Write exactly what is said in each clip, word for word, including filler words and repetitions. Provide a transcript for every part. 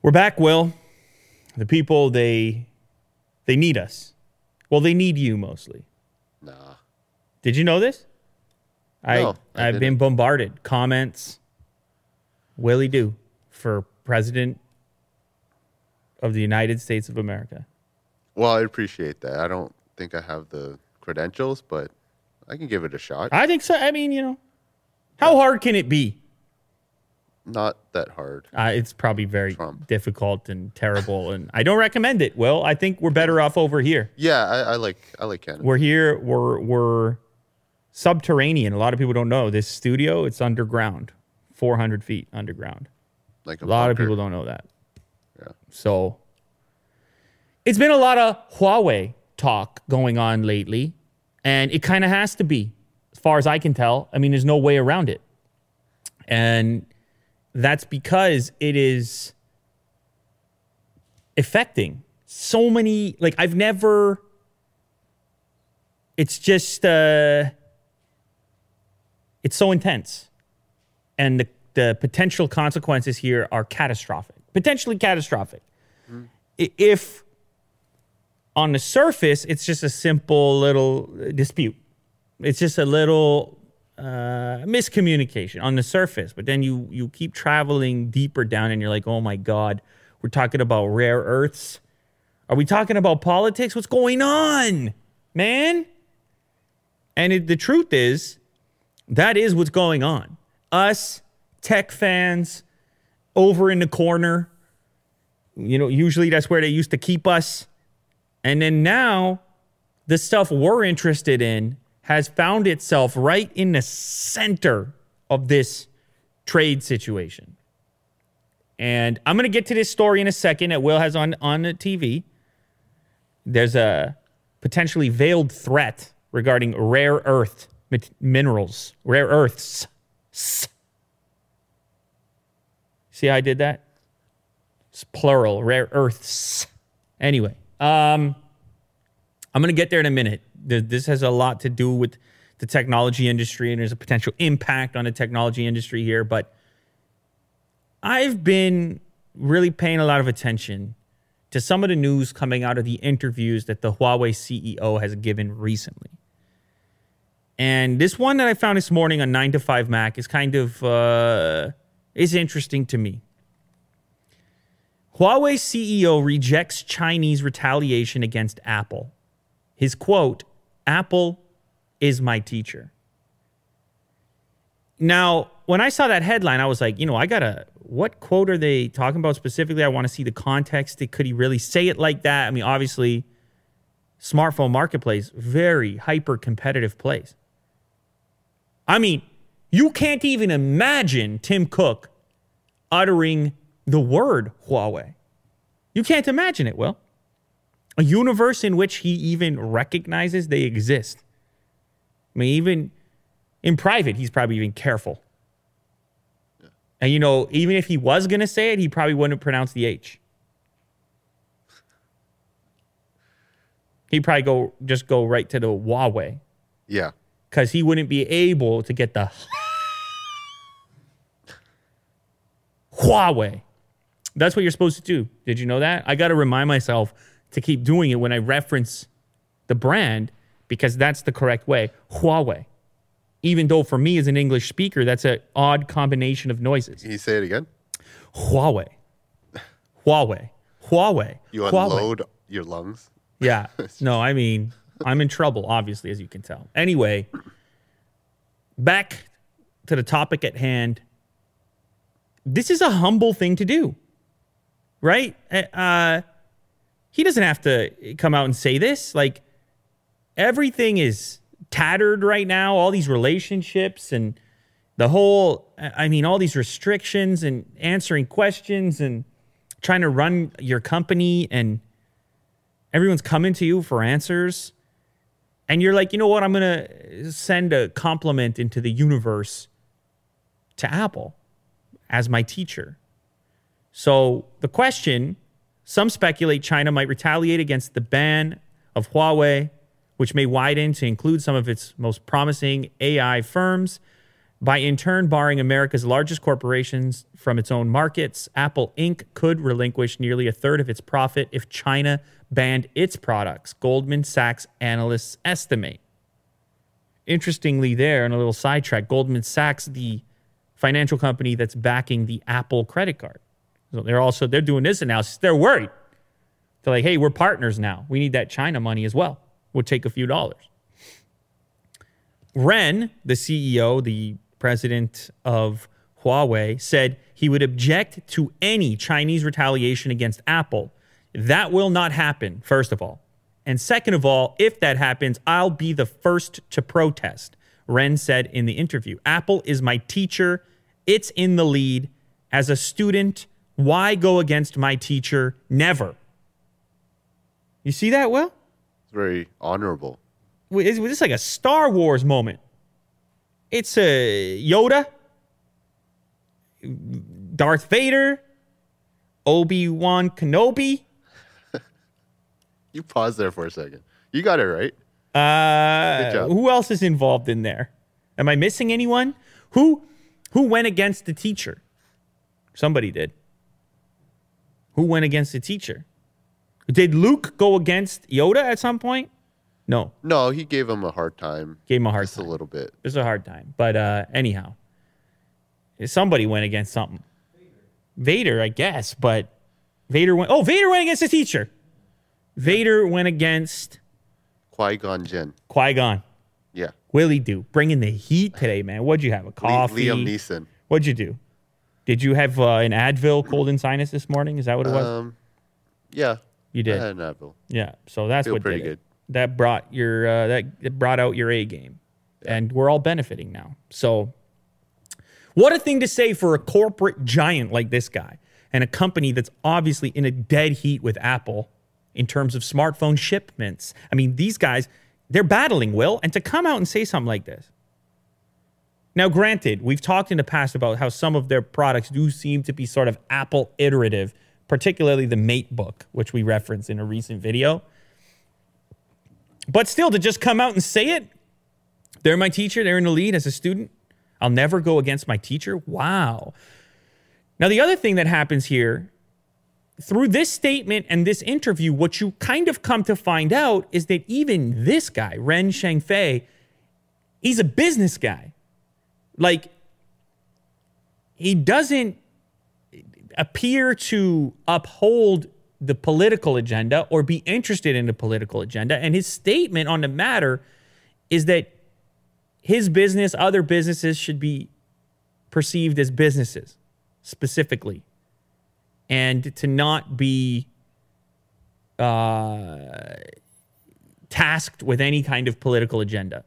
We're back, Will. The people, they they need us. Well, they need you mostly. Nah. Did you know this? I, no, I I've didn't. been bombarded. Comments. Willie do for president of the United States of America. Well, I appreciate that. I don't think I have the credentials, but I can give it a shot. I think so. I mean, you know, how hard can it be? Not that hard. Uh, it's probably very Trump. difficult and terrible, and I don't recommend it. Will, I think we're better off over here. Yeah, I, I like I like Canada. We're here. We're we're subterranean. A lot of people don't know this studio. It's underground, four hundred feet underground. Like A lot bunker. of people don't know that. Yeah. So it's been a lot of Huawei talk going on lately, and it kind of has to be, as far as I can tell. I mean, there's no way around it, and that's because it is affecting so many. Like, I've never. It's just. Uh, it's so intense, and the the potential consequences here are catastrophic, potentially catastrophic. Mm. If on the surface it's just a simple little dispute, it's just a little. Uh, miscommunication on the surface, but then you you keep traveling deeper down and you're like, oh my God, we're talking about rare earths. Are we talking about politics? What's going on, man? And it, the truth is, that is what's going on. Us tech fans over in the corner, you know, usually that's where they used to keep us. And then now the stuff we're interested in has found itself right in the center of this trade situation. And I'm going to get to this story in a second that Will has on, on the T V. There's a potentially veiled threat regarding rare earth minerals, rare earths. See how I did that? It's plural, rare earths. Anyway, um, I'm going to get there in a minute. This has a lot to do with the technology industry, and there's a potential impact on the technology industry here. But I've been really paying a lot of attention to some of the news coming out of the interviews that the Huawei C E O has given recently. And this one that I found this morning on nine to five Mac is kind of uh, is interesting to me. Huawei C E O rejects Chinese retaliation against Apple. His quote, "Apple is my teacher." Now, when I saw that headline, I was like, you know, I gotta, what quote are they talking about specifically? I want to see the context. Could he really say it like that? I mean, obviously, smartphone marketplace, very hyper-competitive place. I mean, you can't even imagine Tim Cook uttering the word Huawei. You can't imagine it, Will. A universe in which he even recognizes they exist. I mean, even in private, he's probably even careful. Yeah. And, you know, even if he was going to say it, he probably wouldn't pronounce the H. He'd probably go just go right to the Huawei. Yeah. Because he wouldn't be able to get the Huawei. That's what you're supposed to do. Did you know that? I got to remind myself to keep doing it when I reference the brand, because that's the correct way. Huawei. Even though for me as an English speaker, that's an odd combination of noises. Can you say it again? Huawei. Huawei. Huawei. You Huawei. unload your lungs? Yeah. No, I mean, I'm in trouble, obviously, as you can tell. Anyway, back to the topic at hand. This is a humble thing to do, right? Uh, he doesn't have to come out and say this. Like, everything is tattered right now, all these relationships and the whole, I mean, all these restrictions and answering questions and trying to run your company, and everyone's coming to you for answers. And you're like, you know what? I'm going to send a compliment into the universe to Apple as my teacher. So the question, some speculate China might retaliate against the ban of Huawei, which may widen to include some of its most promising A I firms. By in turn barring America's largest corporations from its own markets, Apple Incorporated could relinquish nearly a third of its profit if China banned its products, Goldman Sachs analysts estimate. Interestingly there, on a little sidetrack, Goldman Sachs, the financial company that's backing the Apple credit card. So they're also, they're doing this analysis. They're worried. They're like, hey, we're partners now. We need that China money as well. We'll take a few dollars. Ren, the C E O, the president of Huawei, said he would object to any Chinese retaliation against Apple. That will not happen, first of all. And second of all, if that happens, I'll be the first to protest, Ren said in the interview. Apple is my teacher. It's in the lead. As a student, why go against my teacher? Never. You see that, Will? It's very honorable. Is this like a Star Wars moment? It's a Yoda, Darth Vader, Obi-Wan Kenobi. You paused there for a second. You got it right. Uh, Good job. Who else is involved in there? Am I missing anyone? Who who went against the teacher? Somebody did. Who went against the teacher? Did Luke go against Yoda at some point? No. No, he gave him a hard time. Gave him a hard just time. a little bit. Just a hard time. But uh, anyhow, somebody went against something. Vader. Vader, I guess. But Vader went. Oh, Vader went against the teacher. Vader went against Qui-Gon Jinn. Qui-Gon. Yeah. Willie do. Bringing the heat today, man. What'd you have? A coffee? Liam Neeson. What'd you do? Did you have uh, an Advil, cold and sinus this morning? Is that what it was? Um, yeah. You did. I had an Advil. Yeah. So that's Feel what pretty did it. good. That brought your uh, that it brought out your A game, yeah. And we're all benefiting now. So, what a thing to say for a corporate giant like this guy and a company that's obviously in a dead heat with Apple in terms of smartphone shipments. I mean, these guys, they're battling, Will, and to come out and say something like this. Now, granted, we've talked in the past about how some of their products do seem to be sort of Apple iterative, particularly the MateBook, which we referenced in a recent video. But still, to just come out and say it, they're my teacher, they're in the lead as a student. I'll never go against my teacher. Wow. Now, the other thing that happens here, through this statement and this interview, what you kind of come to find out is that even this guy, Ren Zhengfei, he's a business guy. Like, he doesn't appear to uphold the political agenda or be interested in the political agenda. And his statement on the matter is that his business, other businesses should be perceived as businesses specifically, and to not be uh, tasked with any kind of political agenda.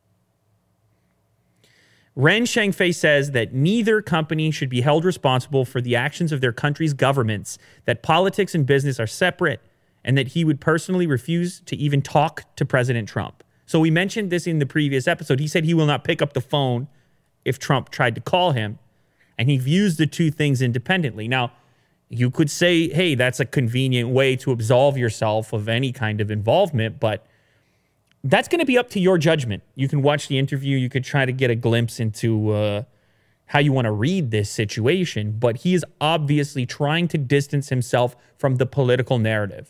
Ren Zhengfei says that neither company should be held responsible for the actions of their country's governments, that politics and business are separate, and that he would personally refuse to even talk to President Trump. So we mentioned this in the previous episode. He said he will not pick up the phone if Trump tried to call him, and he views the two things independently. Now, you could say, hey, that's a convenient way to absolve yourself of any kind of involvement, but that's going to be up to your judgment. You can watch the interview. You could try to get a glimpse into uh, how you want to read this situation. But he is obviously trying to distance himself from the political narrative.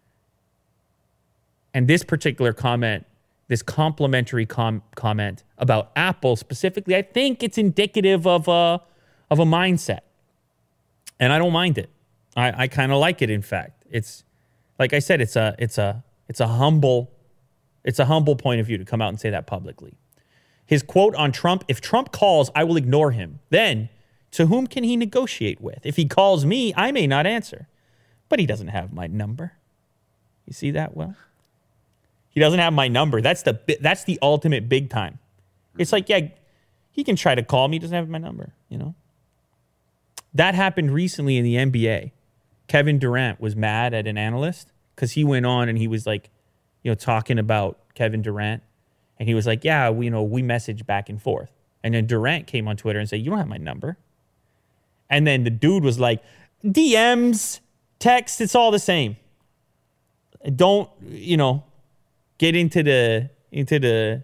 And this particular comment, this complimentary com- comment about Apple specifically, I think it's indicative of a, of a mindset. And I don't mind it. I, I kind of like it, in fact. It's, like I said, it's a, it's a, it's a humble It's a humble point of view to come out and say that publicly. His quote on Trump, if Trump calls, I will ignore him. Then, to whom can he negotiate with? If he calls me, I may not answer. But he doesn't have my number. You see that, Will? He doesn't have my number. That's the that's the ultimate big time. It's like, yeah, he can try to call me. He doesn't have my number, you know? That happened recently in the N B A. Kevin Durant was mad at an analyst because he went on and he was like, you know, talking about Kevin Durant. And he was like, yeah, we, you know, we message back and forth. And then Durant came on Twitter and said, you don't have my number. And then the dude was like, D Ms, text, it's all the same. Don't, you know, get into the into the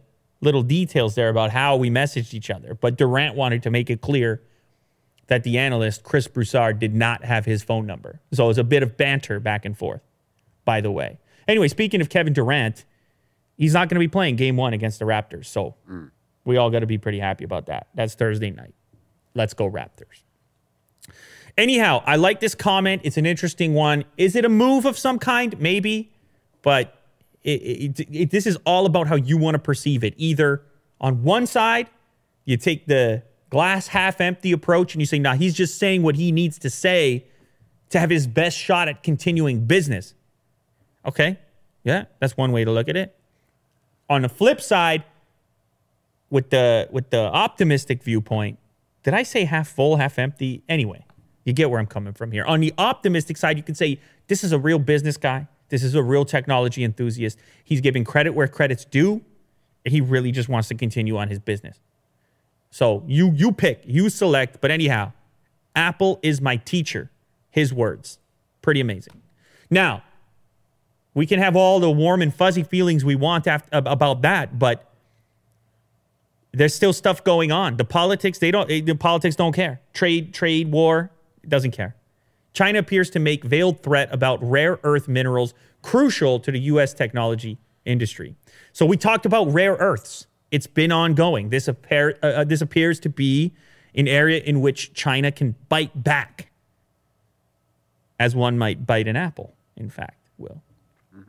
little details there about how we messaged each other. But Durant wanted to make it clear that the analyst, Chris Broussard, did not have his phone number. So it was a bit of banter back and forth, by the way. Anyway, speaking of Kevin Durant, he's not going to be playing game one against the Raptors. So mm. we all got to be pretty happy about that. That's Thursday night. Let's go Raptors. Anyhow, I like this comment. It's an interesting one. Is it a move of some kind? Maybe. But it, it, it, this is all about how you want to perceive it. Either on one side, you take the glass half empty approach and you say, nah, he's just saying what he needs to say to have his best shot at continuing business. Okay. Yeah, that's one way to look at it. On the flip side, with the with the optimistic viewpoint, did I say half full, half empty? Anyway, you get where I'm coming from here. On the optimistic side, you can say this is a real business guy. This is a real technology enthusiast. He's giving credit where credit's due, and he really just wants to continue on his business. So you you pick, you select. But anyhow, Apple is my teacher. His words. Pretty amazing. Now, we can have all the warm and fuzzy feelings we want after, about that, but there's still stuff going on. The politics, they don't. The politics don't care. Trade, trade, war, doesn't care. China appears to make veiled threat about rare earth minerals crucial to the U S technology industry. So we talked about rare earths. It's been ongoing. This appear, uh, this appears to be an area in which China can bite back, as one might bite an apple. In fact, will. Mm-hmm.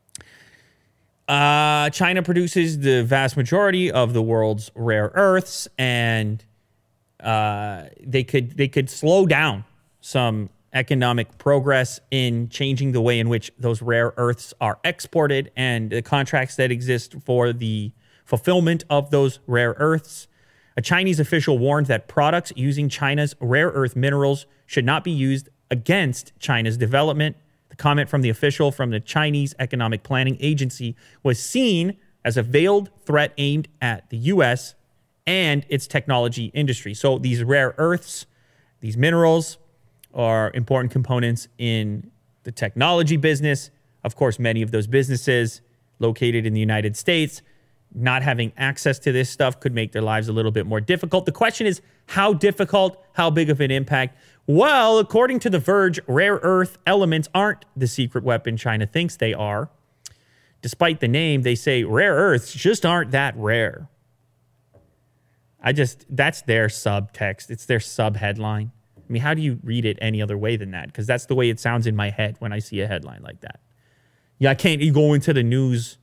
Uh, China produces the vast majority of the world's rare earths, and uh, they could they could slow down some economic progress in changing the way in which those rare earths are exported and the contracts that exist for the fulfillment of those rare earths. A Chinese official warned that products using China's rare earth minerals should not be used against China's development. The comment from the official from the Chinese Economic Planning Agency was seen as a veiled threat aimed at the U S and its technology industry. So these rare earths, these minerals, are important components in the technology business. Of course, many of those businesses located in the United States, not having access to this stuff could make their lives a little bit more difficult. The question is, how difficult, how big of an impact? Well, according to The Verge, rare earth elements aren't the secret weapon China thinks they are. Despite the name, they say rare earths just aren't that rare. I just, that's their subtext. It's their sub-headline. I mean, how do you read it any other way than that? Because that's the way it sounds in my head when I see a headline like that. Yeah, I can't you go into the news.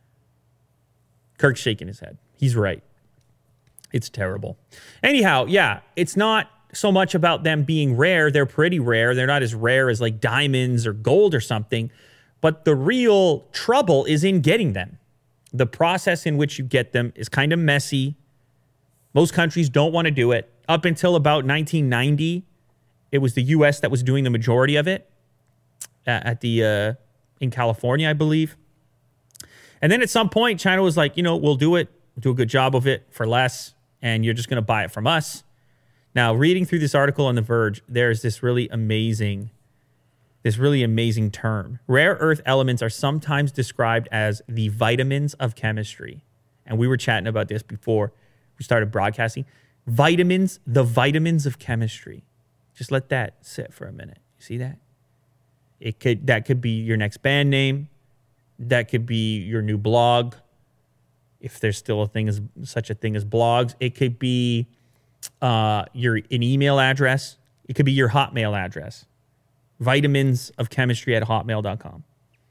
Kirk's shaking his head. He's right. It's terrible. Anyhow, yeah, it's not so much about them being rare. They're pretty rare. They're not as rare as like diamonds or gold or something. But the real trouble is in getting them. The process in which you get them is kind of messy. Most countries don't want to do it. Up until about nineteen ninety, it was the U S that was doing the majority of it at the uh, in California, I believe. And then at some point, China was like, you know, we'll do it, do a good job of it for less, and you're just going to buy it from us. Now, reading through this article on The Verge, there's this really amazing, this really amazing term. Rare earth elements are sometimes described as the vitamins of chemistry. And we were chatting about this before we started broadcasting. Vitamins, the vitamins of chemistry. Just let that sit for a minute. You see that? It could that could be your next band name. That could be your new blog, if there's still a thing as such a thing as blogs. It could be uh, your an email address. It could be your Hotmail address. Vitamins of chemistry at hotmail dot com.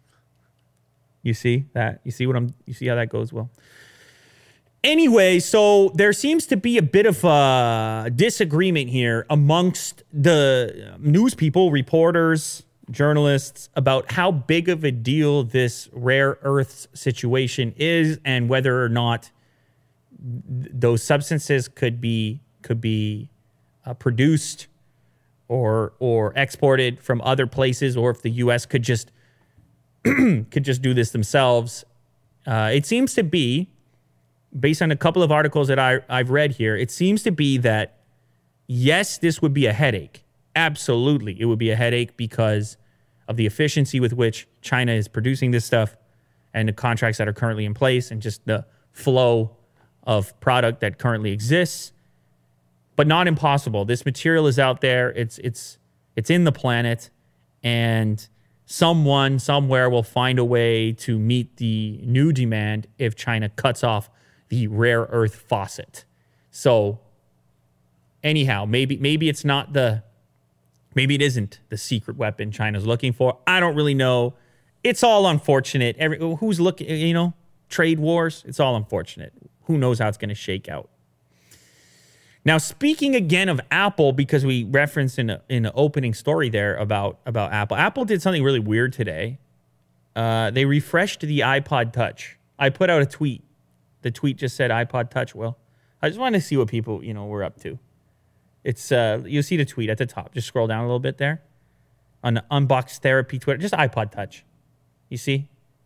You see that? You see what I'm? You see how that goes? Well. Anyway, so there seems to be a bit of a disagreement here amongst the news people, reporters, journalists about how big of a deal this rare earths situation is and whether or not th- those substances could be could be uh, produced or or exported from other places, or if the U S could just could just do this themselves. Uh, it seems to be, based on a couple of articles that I, I've read here, it seems to be that, yes, this would be a headache. Absolutely, it would be a headache because of the efficiency with which China is producing this stuff and the contracts that are currently in place and just the flow of product that currently exists, but not impossible. This material is out there. It's it's it's in the planet, and someone somewhere will find a way to meet the new demand if China cuts off the rare earth faucet. So anyhow, maybe maybe it's not the maybe it isn't the secret weapon China's looking for. I don't really know. It's all unfortunate. Every who's looking, you know, trade wars, it's all unfortunate. Who knows how it's going to shake out. Now, speaking again of Apple, because we referenced in a, in an opening story there about, about Apple. Apple did something really weird today. Uh, they refreshed the iPod Touch. I put out a tweet. The tweet just said iPod Touch. Well, I just wanted to see what people, you know, were up to. It's uh, you'll see the tweet at the top. Just scroll down a little bit there. On the Unbox Therapy Twitter, just iPod Touch. You see?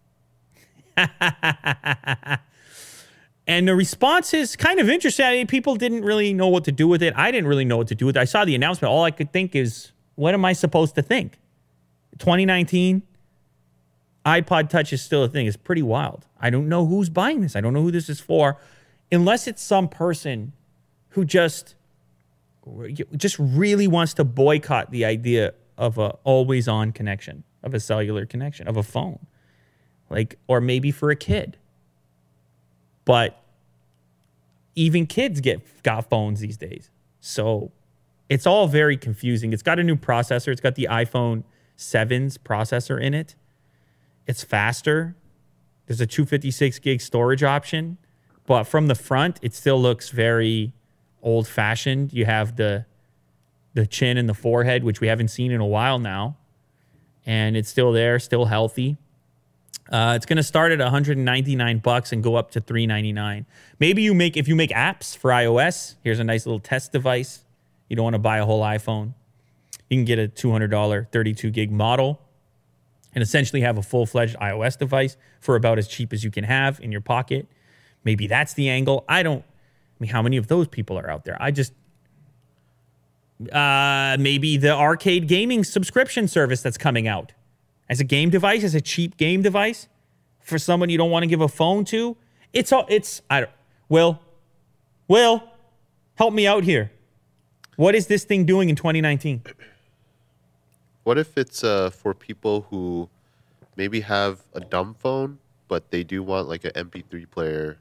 And the response is kind of interesting. I mean, people didn't really know what to do with it. I didn't really know what to do with it. I saw the announcement. All I could think is, what am I supposed to think? twenty nineteen, iPod Touch is still a thing. It's pretty wild. I don't know who's buying this. I don't know who this is for. Unless it's some person who just, just really wants to boycott the idea of a always-on connection, of a cellular connection, of a phone. Like, or maybe for a kid. But even kids get got phones these days. So it's all very confusing. It's got a new processor. It's got the iPhone seven's processor in it. It's faster. There's a two fifty-six gig storage option. But from the front, it still looks very old-fashioned. You have the, the chin and the forehead, which we haven't seen in a while now. And it's still there, still healthy. Uh, it's going to start at one hundred ninety-nine bucks and go up to three ninety-nine. Maybe you make, if you make apps for iOS, here's a nice little test device. You don't want to buy a whole iPhone. You can get a two hundred dollars thirty-two gig model and essentially have a full-fledged iOS device for about as cheap as you can have in your pocket. Maybe that's the angle. I don't, I mean, how many of those people are out there? I just, uh, maybe the arcade gaming subscription service that's coming out. As a game device, as a cheap game device, for someone you don't want to give a phone to, it's all, it's, I don't, Will, Will, help me out here. What is this thing doing in twenty nineteen? What if it's uh, for people who maybe have a dumb phone, but they do want like an M P three player?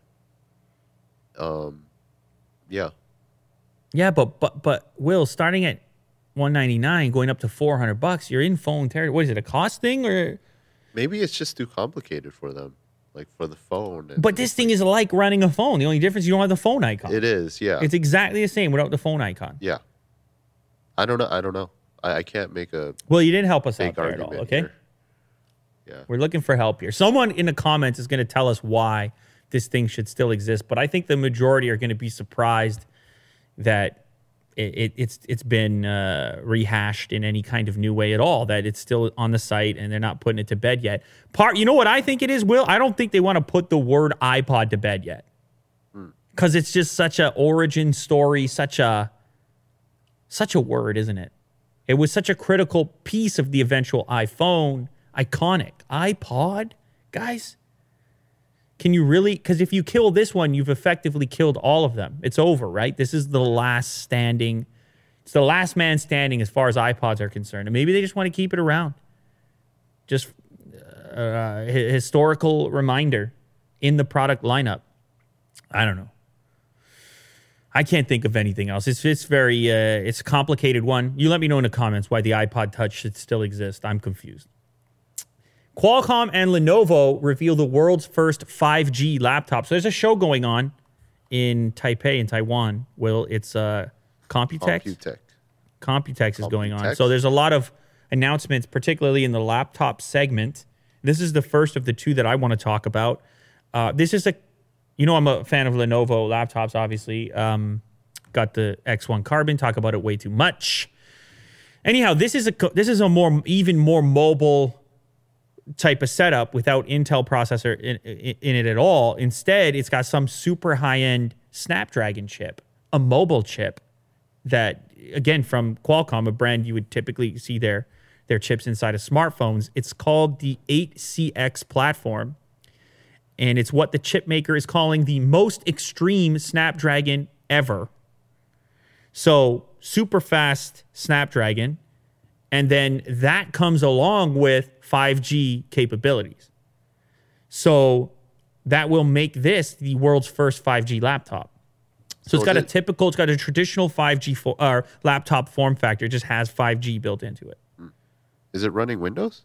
Um, yeah. Yeah, but, but, but Will, starting at one ninety-nine going up to four hundred bucks, you're in phone territory. What is it, a cost thing or? Maybe it's just too complicated for them, like for the phone. And but this thing is like running a phone. The only difference, you don't have the phone icon. It is, yeah. It's exactly the same without the phone icon. Yeah. I don't know. I don't know. I, I can't make a Well, you didn't help us out big there at all, argument okay? here. Yeah. We're looking for help here. Someone in the comments is going to tell us why this thing should still exist, but I think the majority are going to be surprised that It, it, it's it's been uh, rehashed in any kind of new way at all, that it's still on the site and they're not putting it to bed yet. Part, you know what I think it is, Will? I don't think they want to put the word iPod to bed yet. Because mm. it's just such a origin story, such a, such a word, isn't it? It was such a critical piece of the eventual iPhone. Iconic. iPod? Guys? Can you really? Because if you kill this one, you've effectively killed all of them. It's over, right? This is the last standing. It's the last man standing as far as iPods are concerned. And maybe they just want to keep it around. Just uh, a historical reminder in the product lineup. I don't know. I can't think of anything else. It's it's very, uh, it's a complicated one. You let me know in the comments why the iPod Touch should still exist. I'm confused. Qualcomm and Lenovo reveal the world's first five G laptop. So there's a show going on in Taipei, in Taiwan. Well, it's uh, Computex. Computex. Computex is going on. So there's a lot of announcements, particularly in the laptop segment. This is the first of the two that I want to talk about. Uh, this is a, you know, I'm a fan of Lenovo laptops, obviously. Um, got the X one Carbon, talk about it way too much. Anyhow, this is a this is a more even more mobile type of setup without Intel processor in, in, in it at all. Instead, it's got some super high-end Snapdragon chip, a mobile chip that, again, from Qualcomm, a brand you would typically see their, their chips inside of smartphones. It's called the eight C X platform. and it's what the chip maker is calling the most extreme Snapdragon ever. So super fast Snapdragon, and then that comes along with five G capabilities. So that will make this the world's first five G laptop. So, so it's got a it, typical, it's got a traditional five G fo- uh, laptop form factor. It just has five G built into it. Is it running Windows?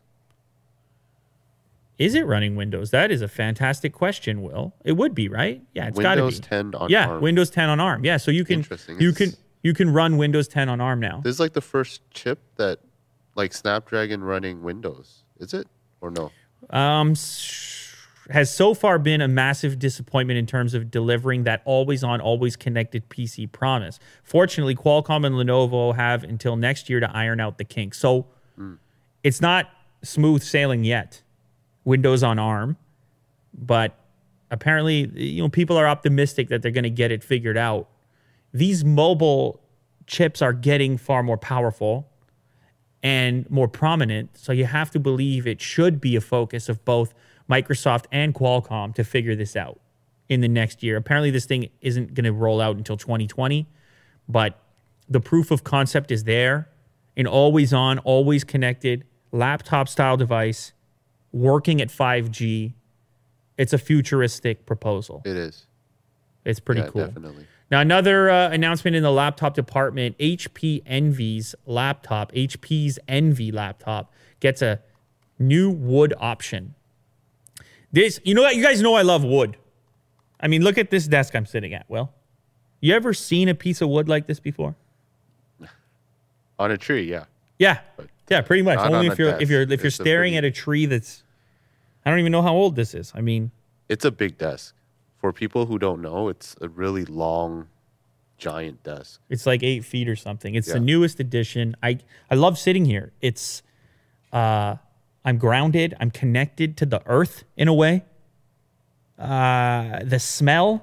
Is it running Windows? That is a fantastic question, Will. It would be, right? Yeah, it's got to be. Windows ten on yeah, ARM. Yeah, Windows ten on ARM. Yeah, so you can you can you can run Windows ten on ARM now. This is like the first chip that, like Snapdragon running Windows. Is it or no? Um, has so far been a massive disappointment in terms of delivering that always-on, always-connected P C promise. Fortunately, Qualcomm and Lenovo have until next year to iron out the kinks. So mm. it's not smooth sailing yet. Windows on ARM, but apparently, you know, people are optimistic that they're going to get it figured out. These mobile chips are getting far more powerful and more prominent, so you have to believe it should be a focus of both Microsoft and Qualcomm to figure this out in the next year. Apparently, this thing isn't going to roll out until twenty twenty, but the proof of concept is there. An always-on, always connected laptop-style device working at five G. It's a futuristic proposal. It is. It's pretty yeah, cool. Definitely. Now, another uh, announcement in the laptop department, H P Envy's laptop, H P's Envy laptop, gets a new wood option. This, you know what? You guys know I love wood. I mean, look at this desk I'm sitting at, Will. You ever seen a piece of wood like this before? On a tree, yeah. Yeah. But yeah, pretty much. Only if you're desk. if you're if it's you're staring pretty, at a tree that's, I don't even know how old this is. I mean, it's a big desk. For people who don't know, it's a really long, giant desk. It's like eight feet or something. It's yeah. the newest edition. I I love sitting here. It's, uh, I'm grounded. I'm connected to the earth in a way. Uh, the smell.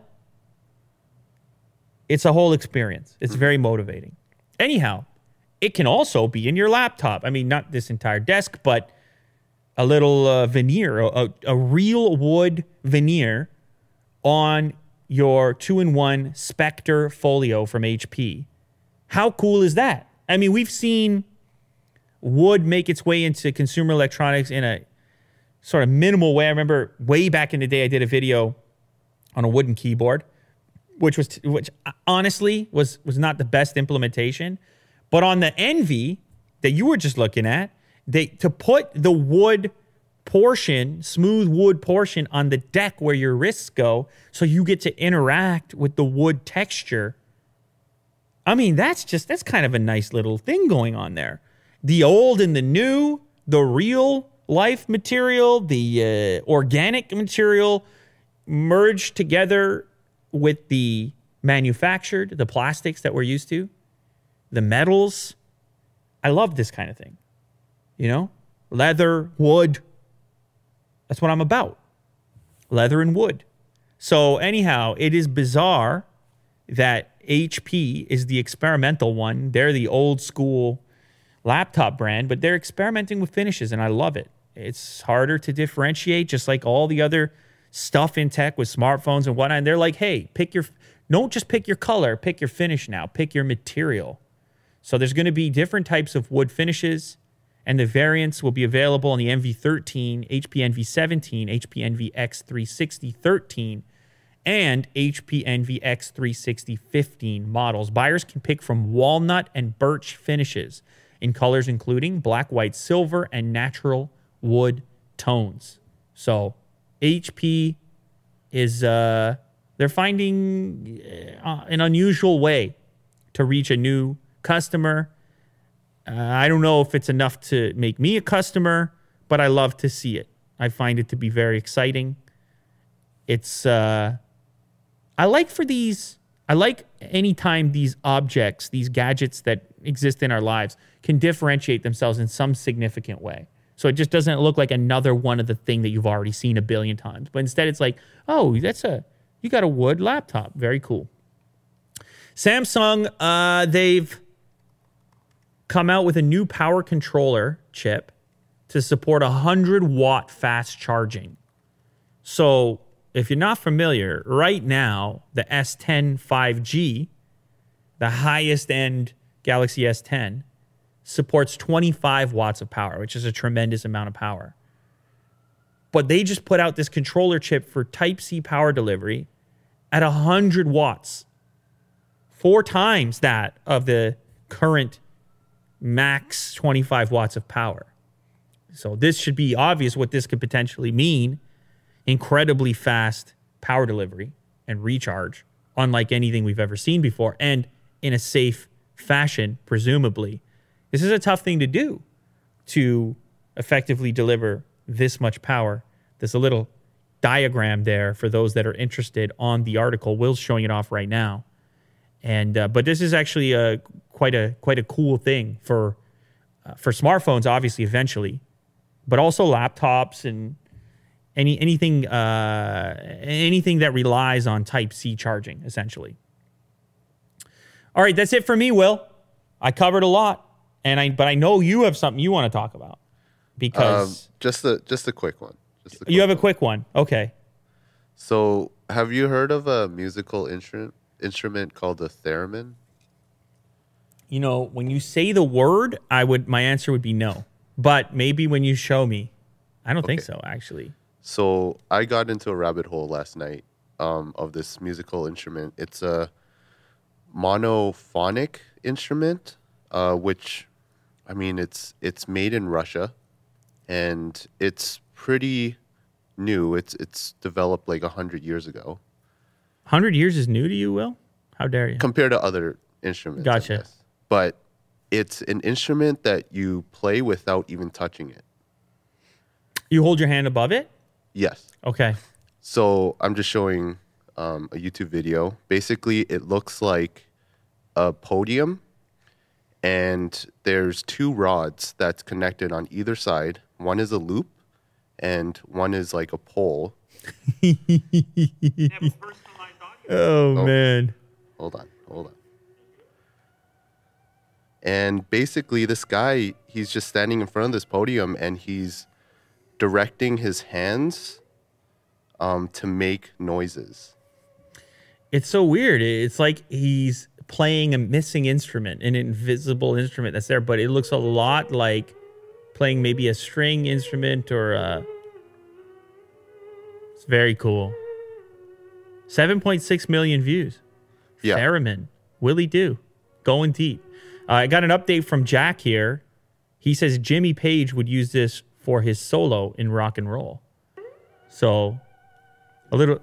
It's a whole experience. It's mm-hmm. very motivating. Anyhow, it can also be in your laptop. I mean, not this entire desk, but a little uh, veneer, a, a real wood veneer on your two-in-one Spectre Folio from H P. How cool is that? I mean, we've seen wood make its way into consumer electronics in a sort of minimal way. I remember way back in the day, I did a video on a wooden keyboard, which was which honestly was was not the best implementation. But on the Envy that you were just looking at, they to put the wood portion, smooth wood portion on the deck where your wrists go, so you get to interact with the wood texture. I mean, that's just, that's kind of a nice little thing going on there. The old and the new, the real life material, the uh, organic material merged together with the manufactured, the plastics that we're used to, the metals. I love this kind of thing. You know, leather, wood. That's what I'm about. Leather and wood. So anyhow, it is bizarre that H P is the experimental one. They're the old school laptop brand, but they're experimenting with finishes, and I love it. It's harder to differentiate, just like all the other stuff in tech with smartphones and whatnot. And they're like, hey, pick your, don't just pick your color, pick your finish now, pick your material. So there's going to be different types of wood finishes, and the variants will be available on the Envy thirteen, H P Envy seventeen, H P Envy X three sixty thirteen, and H P Envy X three sixty fifteen models. Buyers can pick from walnut and birch finishes in colors including black, white, silver, and natural wood tones. So H P is, uh, they're finding uh, an unusual way to reach a new customer. Uh, I don't know if it's enough to make me a customer, but I love to see it. I find it to be very exciting. It's, uh, I like for these, I like anytime these objects, these gadgets that exist in our lives can differentiate themselves in some significant way. So it just doesn't look like another one of the thing that you've already seen a billion times. But instead it's like, oh, that's a, you got a wood laptop. Very cool. Samsung, uh, they've come out with a new power controller chip to support one hundred watt fast charging. So if you're not familiar, right now, the S ten five G, the highest end Galaxy S ten, supports twenty-five watts of power, which is a tremendous amount of power. But they just put out this controller chip for Type-C power delivery at one hundred watts. Four times that of the current max twenty-five watts of power. So this should be obvious what this could potentially mean. Incredibly fast power delivery and recharge, unlike anything we've ever seen before, and in a safe fashion, presumably. This is a tough thing to do, to effectively deliver this much power. There's a little diagram there for those that are interested on the article. Will's showing it off right now. And uh, but this is actually a quite a quite a cool thing for uh, for smartphones, obviously, eventually, but also laptops and any anything uh, anything that relies on Type-C charging, essentially. All right, that's it for me, Will. I covered a lot, and I but I know you have something you want to talk about because um, just a just a quick one. Just a quick you have a one. quick one. Okay. So, have you heard of a musical instrument instrument called a theremin? You know, when you say the word, I would my answer would be no. But maybe when you show me, I don't think Okay. so, actually. So I got into a rabbit hole last night um, of this musical instrument. It's a monophonic instrument, uh, which, I mean, it's it's made in Russia, and it's pretty new. It's it's developed like a hundred years ago one hundred years is new to you, Will? How dare you? compared to other instruments. I Gotcha. guess. But it's an instrument that you play without even touching it. You hold your hand above it? Yes. Okay. So I'm just showing um, a YouTube video. Basically, it looks like a podium, and there's two rods that's connected on either side. One is a loop, and one is like a pole. Oh, Oh. man. Hold on, hold on. And basically, this guy, he's just standing in front of this podium, and he's directing his hands um, to make noises. It's so weird. It's like he's playing a missing instrument, an invisible instrument that's there, but it looks a lot like playing maybe a string instrument or a... It's very cool. seven point six million views. Yeah. Theremin. Willie Do. Going deep. Uh, I got an update from Jack here. He says Jimmy Page would use this for his solo in rock and roll. So, a little...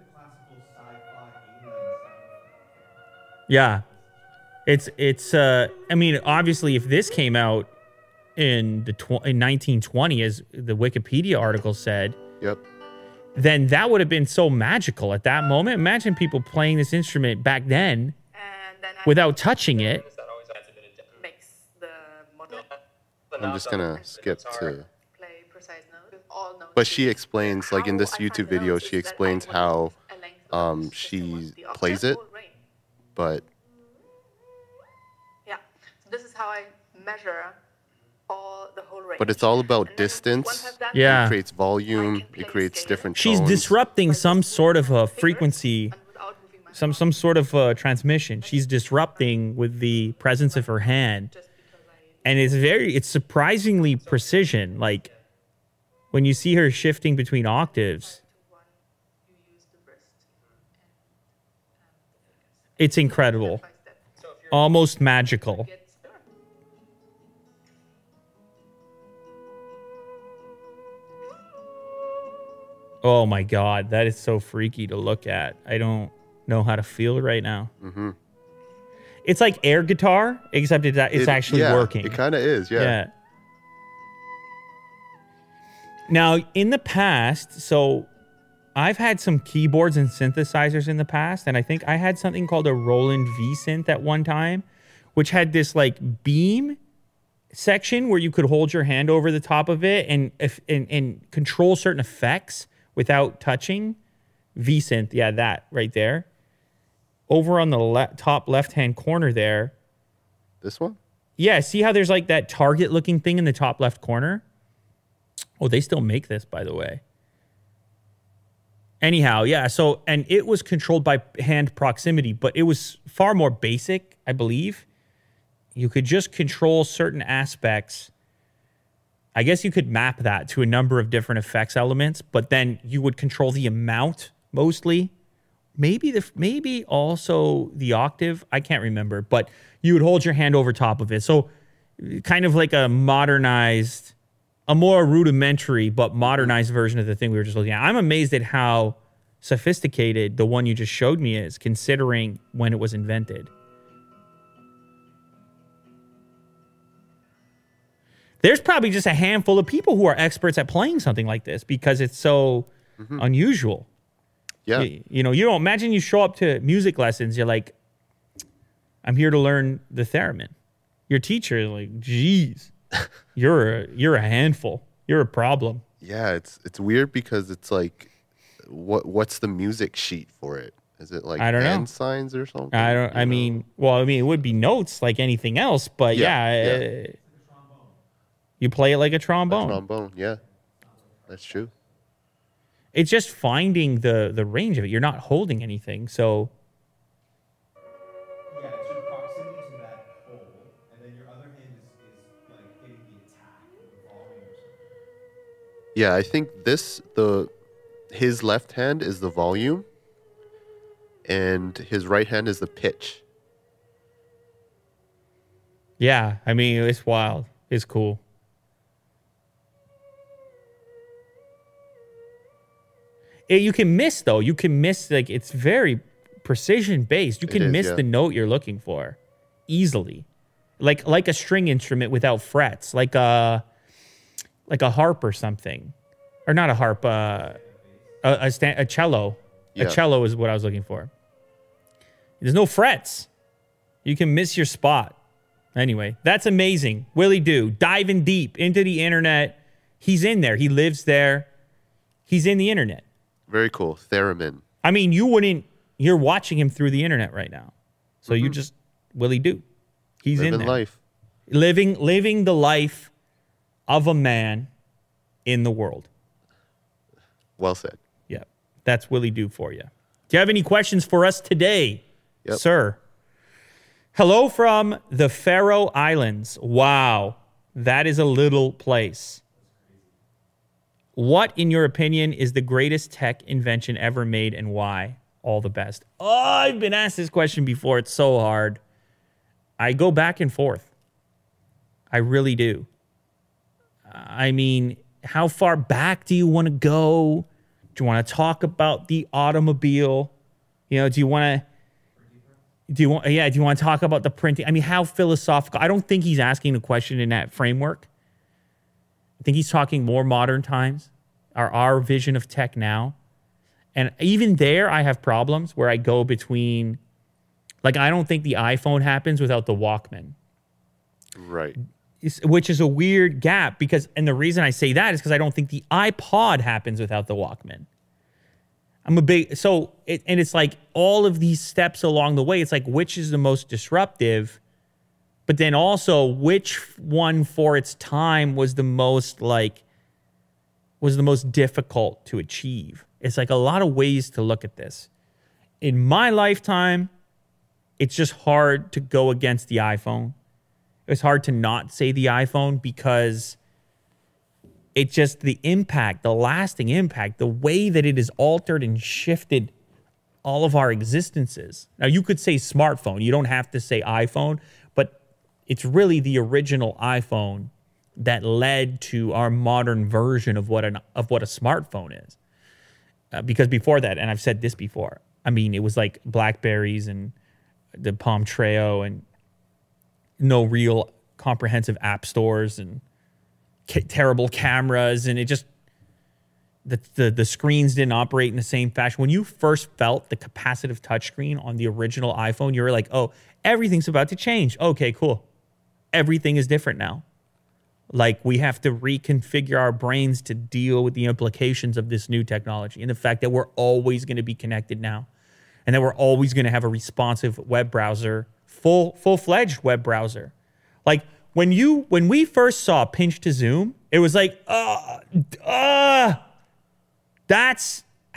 Yeah. It's, it's, uh, I mean, obviously, if this came out in the tw- in nineteen twenty, as the Wikipedia article said, Yep. then that would have been so magical at that moment. Imagine people playing this instrument back then And then I without touching it. mix the model, I'm just gonna skip to. play precise notes with all notes. But she explains, like in this How I find YouTube the video, notes she is that I explains would how use a length of um, the she system of the octave plays it. whole range. But Yeah, so this is how I measure all the whole range. but it's all about And then distance. once I've done Yeah. It creates volume. I can play It creates scale. different She's tones. disrupting that, some just sort of moving a my fingers frequency, and without moving my some hand, some sort of uh transmission. She's disrupting with the presence of her hand. just because I And it's very, it's surprisingly precision. Like when you see her shifting between octaves, to one, you use the wrist it's incredible. by step. Almost magical. Get started. Oh my God, that is so freaky to look at. I don't know how to feel right now. Mm-hmm. It's like air guitar, except it's, it's It- actually yeah, working. It kind of is, yeah. Yeah. Now, in the past, so I've had some keyboards and synthesizers in the past, and I think I had something called a Roland V Synth at one time, which had this like beam section where you could hold your hand over the top of it and if and, and control certain effects without touching. V Synth, yeah, that right there. Over on the le- top left-hand corner there, This one? yeah, see how there's like that target looking thing in the top left corner? Oh, they still make this, by the way. Anyhow, yeah. So, and it was controlled by hand proximity, but it was far more basic, I believe. You could just control certain aspects. I guess you could map that to a number of different effects elements, but then you would control the amount mostly. Maybe the maybe also the octave. I can't remember, but you would hold your hand over top of it. So kind of like a modernized, a more rudimentary but modernized version of the thing we were just looking at. I'm amazed at how sophisticated the one you just showed me is, considering when it was invented. There's probably just a handful of people who are experts at playing something like this because it's so mm-hmm. unusual. Yeah. You, you know, you don't imagine you show up to music lessons. You're like, I'm here to learn the theremin. Your teacher is like, geez, you're a, you're a handful. You're a problem. Yeah, it's it's weird because it's like, what what's the music sheet for it? Is it like I don't hand know. signs or something? I don't. I know? mean, well, I mean, it would be notes like anything else, but yeah, yeah, yeah. yeah. Uh, you play it like a trombone. A trombone, yeah, that's true. It's just finding the the range of it. You're not holding anything, so. Yeah, it's your proximity to that hole, and then your other hand is, is like hitting the attack with the volume or something. Yeah, I think this the his left hand is the volume, and his right hand is the pitch. Yeah, I mean, it's wild. It's cool. It, you can miss, though. You can miss, like, it's very precision based. You can is, miss yeah. the note you're looking for easily. Like like a string instrument without frets, like a, like a harp or something. Or not a harp, uh, a, a, sta- a cello. Yeah. A cello is what I was looking for. There's no frets. You can miss your spot. Anyway, that's amazing. Willie Doo, diving deep into the internet. He's in there. He lives there. He's in the internet. Very cool. Theremin. I mean, you wouldn't, you're watching him through the internet right now. So mm-hmm. you just, Willie Doo. He's Living in there. life. Living, living the life of a man in the world. Well said. Yeah. That's Willie Doo for you. Do you have any questions for us today, yep. sir? Hello from the Faroe Islands. Wow. That is a little place. What, in your opinion, is the greatest tech invention ever made and why? All the best. Oh, I've been asked this question before. It's so hard. I go back and forth. I really do. I mean, how far back do you want to go? Do you want to talk about the automobile? You know, do you want to... Do you want, yeah, do you want to talk about the printing? I mean, how philosophical? I don't think he's asking the question in that framework. I think he's talking more modern times, our, our vision of tech now. And even there, I have problems where I go between, like, I don't think the iPhone happens without the Walkman. Right. Which is a weird gap because, and the reason I say that is because I don't think the iPod happens without the Walkman. I'm a big, so, it, and it's like all of these steps along the way, it's like, which is the most disruptive? But then also, which one for its time was the most, like, was the most difficult to achieve? It's like a lot of ways to look at this. In my lifetime, it's just hard to go against the iPhone. It's hard to not say the iPhone because it's just the impact, the lasting impact, the way that it has altered and shifted all of our existences. Now, you could say smartphone. You don't have to say iPhone, but it's really the original iPhone that led to our modern version of what an of what a smartphone is. Uh, because before that, and I've said this before, I mean, it was like Blackberries and the Palm Treo and no real comprehensive app stores and ca- terrible cameras, and it just the, the the screens didn't operate in the same fashion. When you first felt the capacitive touchscreen on the original iPhone, you were like, "Oh, everything's about to change." Okay, cool. Everything is different now. Like, we have to reconfigure our brains to deal with the implications of this new technology and the fact that we're always going to be connected now, and that we're always going to have a responsive web browser, full full-fledged web browser. Like, when you when we first saw pinch to zoom, it was like, uh, uh, that's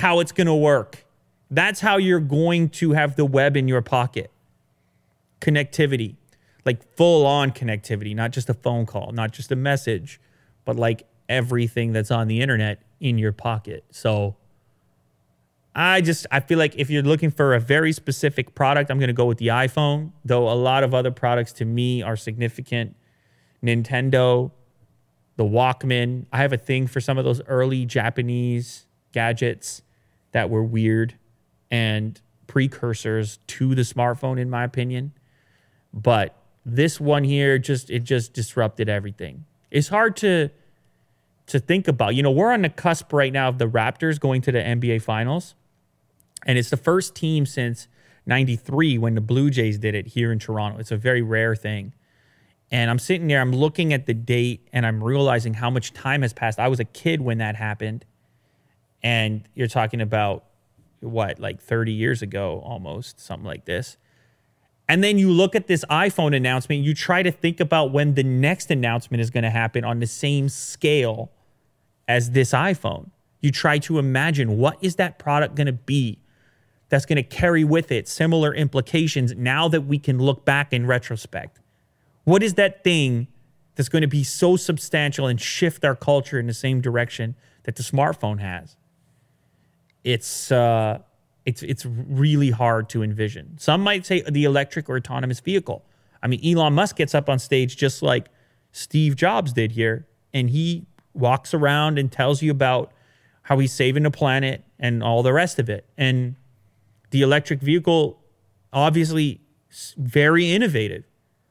how it's going to work. That's how you're going to have the web in your pocket. Connectivity, like full on connectivity, not just a phone call, not just a message, but like everything that's on the internet in your pocket. So I just, I feel like if you're looking for a very specific product, I'm going to go with the iPhone, though a lot of other products to me are significant. Nintendo, the Walkman. I have a thing for some of those early Japanese gadgets that were weird and precursors to the smartphone, in my opinion. But this one here, just it just disrupted everything. It's hard to to think about. You know, we're on the cusp right now of the Raptors going to the N B A Finals. And it's the first team since ninety-three when the Blue Jays did it here in Toronto. It's a very rare thing. And I'm sitting there, I'm looking at the date, and I'm realizing how much time has passed. I was a kid when that happened. And you're talking about, what, like thirty years ago almost, something like this. And then you look at this iPhone announcement, you try to think about when the next announcement is going to happen on the same scale as this iPhone. You try to imagine, what is that product going to be that's going to carry with it similar implications now that we can look back in retrospect? What is that thing that's going to be so substantial and shift our culture in the same direction that the smartphone has? It's uh, it's it's really hard to envision. Some might say the electric or autonomous vehicle. I mean, Elon Musk gets up on stage just like Steve Jobs did here, and he walks around and tells you about how he's saving the planet and all the rest of it. And the electric vehicle, obviously very innovative,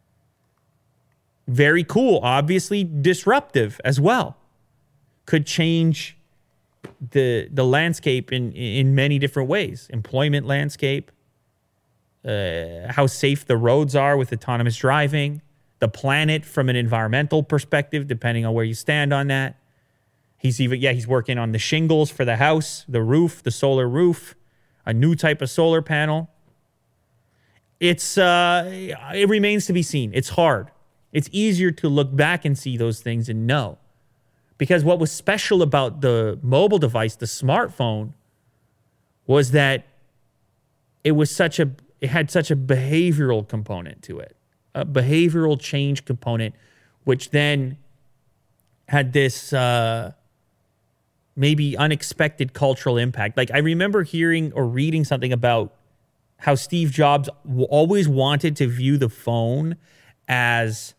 very cool, obviously disruptive as well. Could change the the landscape in in many different ways. Employment landscape, uh, how safe the roads are with autonomous driving, the planet from an environmental perspective, depending on where you stand on that. He's even, yeah, he's working on the shingles for the house, the roof, the solar roof, a new type of solar panel. It's, uh, it remains to be seen. It's hard. It's easier to look back and see those things and know. Because what was special about the mobile device, the smartphone, was that it was such a, it had such a behavioral component to it, a behavioral change component, which then had this, uh, maybe unexpected cultural impact. Like I remember hearing or reading something about how Steve Jobs w- always wanted to view the phone as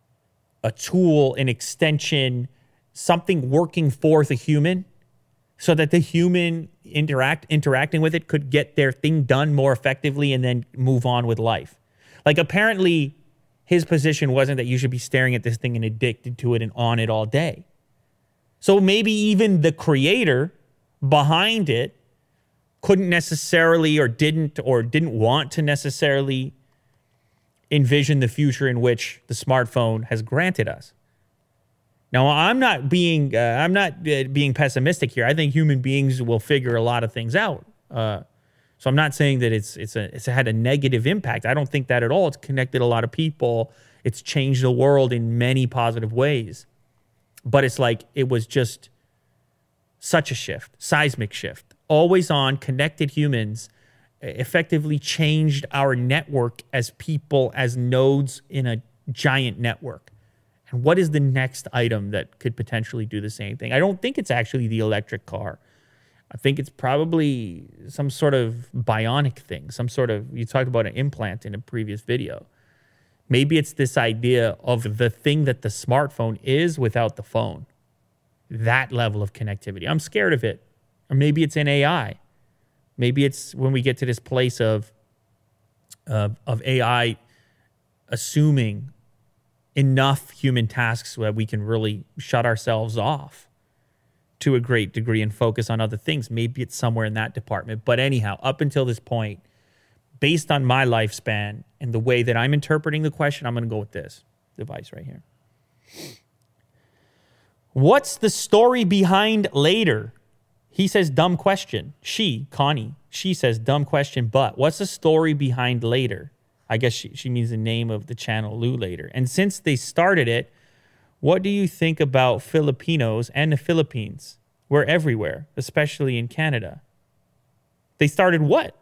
a tool, an extension, something working for the human, so that the human interact interacting with it could get their thing done more effectively and then move on with life. Like apparently his position wasn't that you should be staring at this thing and addicted to it and on it all day. So maybe even the creator behind it couldn't necessarily or didn't or didn't want to necessarily envision the future in which the smartphone has granted us. Now, I'm not being uh, I'm not uh, being pessimistic here. I think human beings will figure a lot of things out. Uh, so I'm not saying that it's it's a it's had a negative impact. I don't think that at all. It's connected a lot of people. It's changed the world in many positive ways. But it's like it was just such a shift, seismic shift. Always on, connected humans effectively changed our network as people, as nodes in a giant network. And what is the next item that could potentially do the same thing? I don't think it's actually the electric car. I think it's probably some sort of bionic thing, some sort of, you talked about an implant in a previous video. Maybe it's this idea of the thing that the smartphone is without the phone. That level of connectivity. I'm scared of it. Or maybe it's in A I. Maybe it's when we get to this place of, uh, of A I assuming enough human tasks so that we can really shut ourselves off to a great degree and focus on other things. Maybe it's somewhere in that department. But anyhow, up until this point, based on my lifespan and the way that I'm interpreting the question, I'm going to go with this device right here. What's the story behind later? He says, dumb question. She, Connie, she says, dumb question, but what's the story behind later? I guess she, she means the name of the channel, Lou Later. And since they started it, what do you think about Filipinos and the Philippines? We're everywhere, especially in Canada. They started what?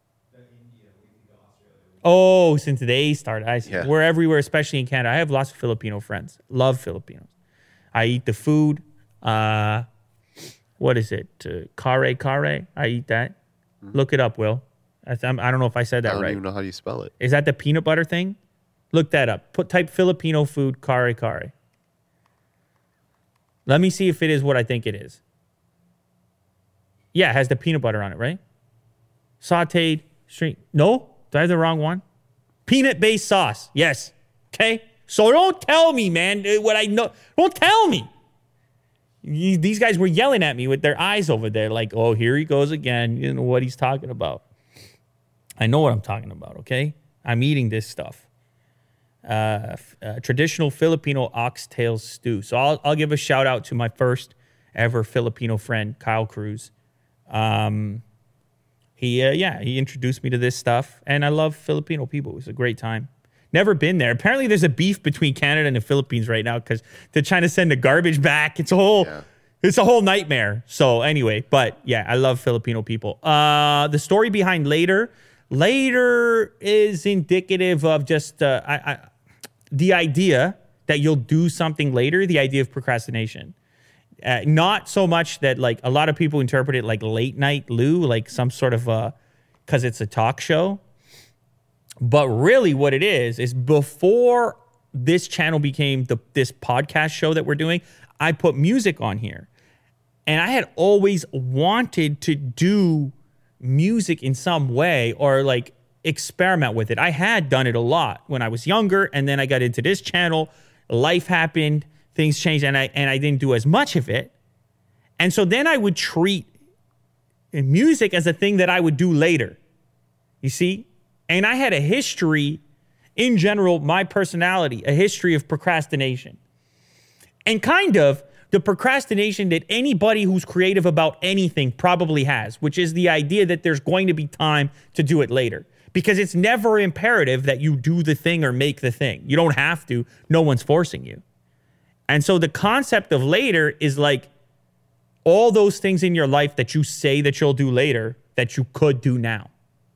Oh, since they started. I see. Yeah. We're everywhere, especially in Canada. I have lots of Filipino friends. Love Filipinos. I eat the food. Uh, what is it? Uh, kare kare. I eat that. Mm-hmm. Look it up, Will. I, th- I don't know if I said that I don't right. even know how you spell it. Is that the peanut butter thing? Look that up. Put type Filipino food kare kare. Let me see if it is what I think it is. Yeah, it has the peanut butter on it, right? Sauteed string. No? Did I have the wrong one? Peanut-based sauce. Yes. Okay? So don't tell me, man, what I know. Don't tell me. You, these guys were yelling at me with their eyes over there like, oh, here he goes again. You know what he's talking about. I know what I'm talking about, okay? I'm eating this stuff. Uh, uh, traditional Filipino oxtail stew. So I'll, I'll give a shout out to my first ever Filipino friend, Kyle Cruz. Um, he, uh, yeah, he introduced me to this stuff, and I love Filipino people. It was a great time. Never been there. Apparently, there's a beef between Canada and the Philippines right now because they're trying to send the garbage back. It's a whole, yeah. it's a whole nightmare. So anyway, but yeah, I love Filipino people. Uh, the story behind later, later is indicative of just uh, I, I, the idea that you'll do something later. The idea of procrastination. Uh, not so much that like a lot of people interpret it like late night Lou, like some sort of uh, because it's a talk show. But really what it is, is before this channel became the this podcast show that we're doing, I put music on here. And I had always wanted to do music in some way or like experiment with it. I had done it a lot when I was younger, and then I got into this channel. Life happened, things changed, and I and I didn't do as much of it. And so then I would treat music as a thing that I would do later. You see? And I had a history, in general, my personality, a history of procrastination. And kind of the procrastination that anybody who's creative about anything probably has, which is the idea that there's going to be time to do it later. Because it's never imperative that you do the thing or make the thing. You don't have to. No one's forcing you. And so the concept of later is like all those things in your life that you say that you'll do later that you could do now.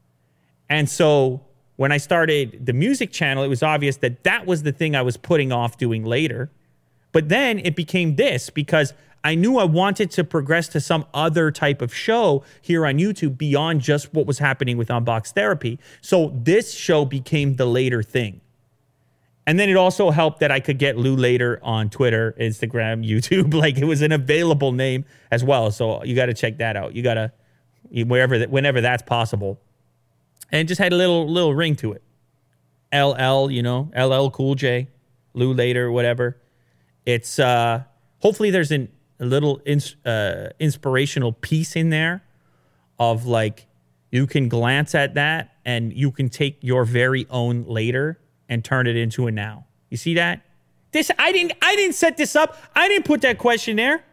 And so when I started the music channel, it was obvious that that was the thing I was putting off doing later. But then it became this because I knew I wanted to progress to some other type of show here on YouTube beyond just what was happening with Unbox Therapy. So this show became the later thing. And then it also helped that I could get Lou Later on Twitter, Instagram, YouTube. Like it was an available name as well. So you got to check that out. You got to, wherever, whenever that's possible. And it just had a little little ring to it. L L, you know, L L Cool J, Lou Later, whatever. It's, uh, hopefully there's an, a little ins- uh, inspirational piece in there of like, you can glance at that and you can take your very own later and turn it into a now. You see that? This, I didn't, I didn't set this up. I didn't put that question there.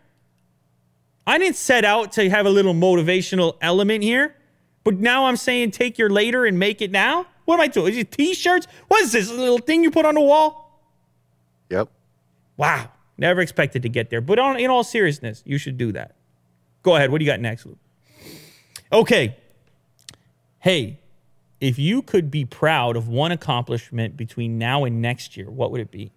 I didn't set out to have a little motivational element here. But now I'm saying take your later and make it now? What am I doing? Is it T-shirts? What is this, a little thing you put on the wall? Yep. Wow. Never expected to get there. But on, in all seriousness, you should do that. Go ahead. What do you got next, Luke? Okay. Hey, if you could be proud of one accomplishment between now and next year, what would it be?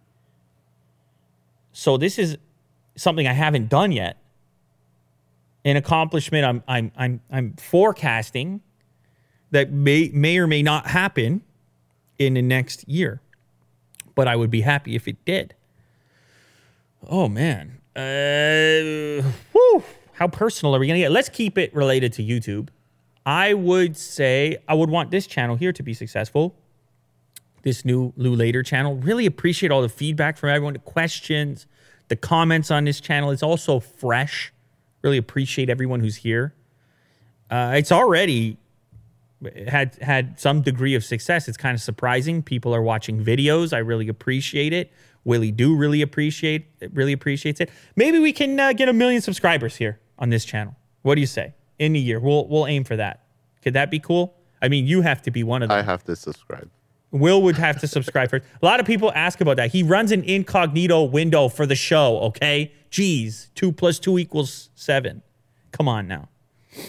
So this is something I haven't done yet. An accomplishment I'm I'm I'm I'm forecasting that may may or may not happen in the next year, but I would be happy if it did. Oh man, uh, whew, how personal are we gonna get? Let's keep it related to YouTube. I would say I would want this channel here to be successful. This new Lou Later channel. Really appreciate all the feedback from everyone, the questions, the comments on this channel. It's also fresh. Really appreciate everyone who's here. Uh, it's already had had some degree of success. It's kind of surprising. People are watching videos. I really appreciate it. Willie Do really appreciate really appreciates it. Maybe we can uh, get a million subscribers here on this channel. What do you say? In a year, we'll we'll aim for that. Could that be cool? I mean, you have to be one of them. I have to subscribe. Will would have to subscribe first. A lot of people ask about that. He runs an incognito window for the show, okay? Geez, two plus two equals seven. Come on now.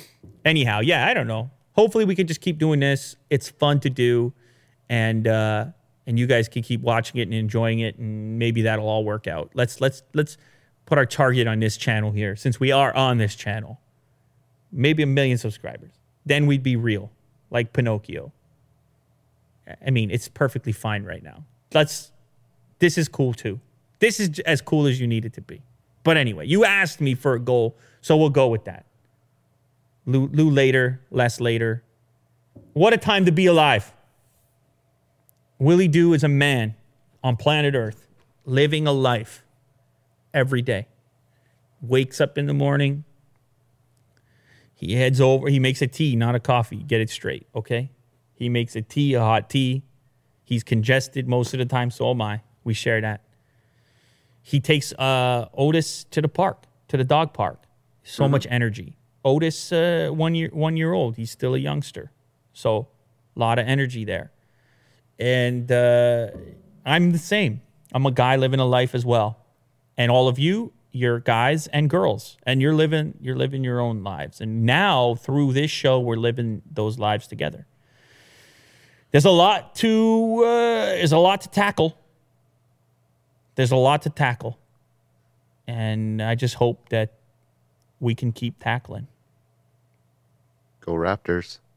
Anyhow, yeah, I don't know. Hopefully we can just keep doing this. It's fun to do, and uh, and you guys can keep watching it and enjoying it, and maybe that'll all work out. Let's let's let's put our target on this channel here, since we are on this channel. Maybe a million subscribers. Then we'd be real, like Pinocchio. I mean, it's perfectly fine right now. Let's. This is cool too. This is as cool as you need it to be. But anyway, you asked me for a goal, so we'll go with that. Lou, Lou later, less later. What a time to be alive. Willie Doo is a man on planet Earth, living a life every day. Wakes up in the morning. He heads over. He makes a tea, not a coffee. Get it straight, okay? He makes a tea, a hot tea. He's congested most of the time, so am I. We share that. He takes uh, Otis to the park, to the dog park. So mm-hmm. much energy. Otis, uh, one year, one year old. He's still a youngster. So a lot of energy there. And uh, I'm the same. I'm a guy living a life as well. And all of you, you're guys and girls. And you're living, you're living your own lives. And now, through this show, we're living those lives together. There's a lot to, uh, there's a lot to tackle. There's a lot to tackle. And I just hope that we can keep tackling. Go Raptors.